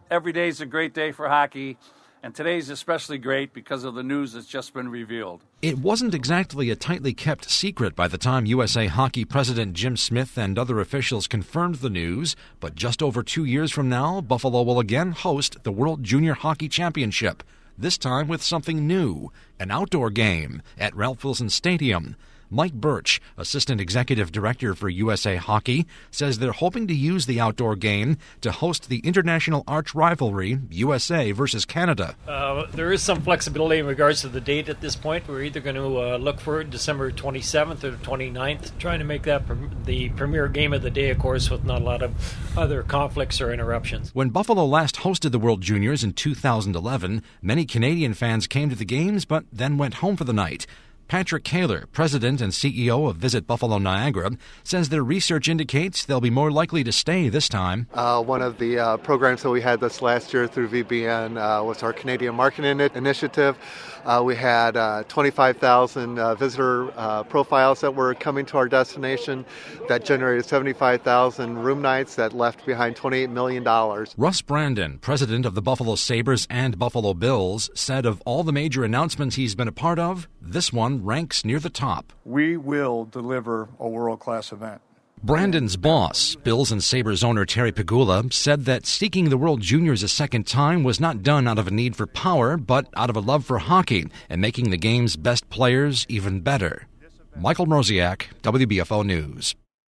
Every day is a great day for hockey, and today's especially great because of the news that's just been revealed. It wasn't exactly a tightly kept secret by the time USA Hockey President Jim Smith and other officials confirmed the news, but just over 2 years from now, Buffalo will again host the World Junior Hockey Championship, this time with something new, an outdoor game at Ralph Wilson Stadium. Mike Birch, Assistant Executive Director for USA Hockey, says they're hoping to use the outdoor game to host the international arch rivalry, USA versus Canada. There is some flexibility in regards to the date at this point. We're either going to look for December 27th or 29th, trying to make that the premier game of the day, of course, with not a lot of other conflicts or interruptions. When Buffalo last hosted the World Juniors in 2011, many Canadian fans came to the games but then went home for the night. Patrick Kaler, president and CEO of Visit Buffalo Niagara, says their research indicates they'll be more likely to stay this time. One of the programs that we had this last year through VBN was our Canadian Marketing Initiative. We had 25,000 visitor profiles that were coming to our destination that generated 75,000 room nights that left behind $28 million. Russ Brandon, president of the Buffalo Sabres and Buffalo Bills, said of all the major announcements he's been a part of, this one ranks near the top. We will deliver a world-class event. Brandon's boss, Bills and Sabres owner Terry Pegula, said that seeking the World Juniors a second time was not done out of a need for power, but out of a love for hockey and making the game's best players even better. Michael Mroziak, WBFO News.